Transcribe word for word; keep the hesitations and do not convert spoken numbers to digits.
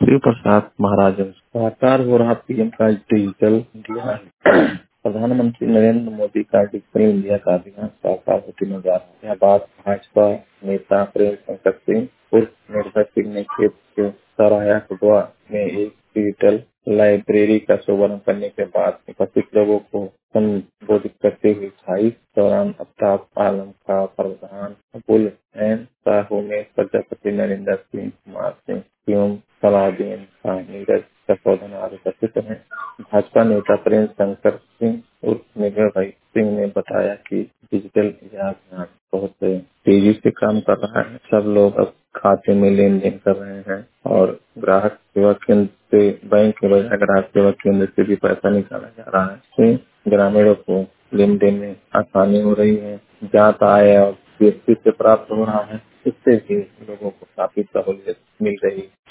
शिव प्रसाद महाराज साकार हो रहा पीएम का डिजिटल इंडिया। प्रधानमंत्री नरेंद्र मोदी का डिजिटल इंडिया का अभियान साकार होते नजर आ रहा है। यह बात भाजपा नेता प्रेम शंकर सिंह उर्फ निर्भय सिंह ने खेत के सराया कुटवा में एक डिजिटल लाइब्रेरी का शुभारंभ करने के बाद उपस्थित लोगों को संबोधित करते हुए कहा। इस दौरान अफ्ताब आलम का प्रधान बुल एन साहू में प्रजापति नरेंद्र सिंह कुमार सिंह एवं सलाहदीन खां नीरज प्रचोदन आदि उपस्थित हैं। भाजपा नेता प्रेम शंकर सिंह उर्फ निर्भय भाई सिंह ने बताया कि डिजिटल इंडिया अभियान बहुत तेजी से काम कर रहा है। सब लोग अब खाते में लेन देन कर रहे हैं और ग्राहक सेवा केंद्र से बैंक के बजाय ग्राहक सेवा केंद्र से भी पैसा निकाला जा रहा है। इससे ग्रामीणों को लेन देन में आसानी हो रही है। जात आय और जीएसटी से प्राप्त हो रहा है। इससे भी लोगों को काफी सहूलियत मिल रही है।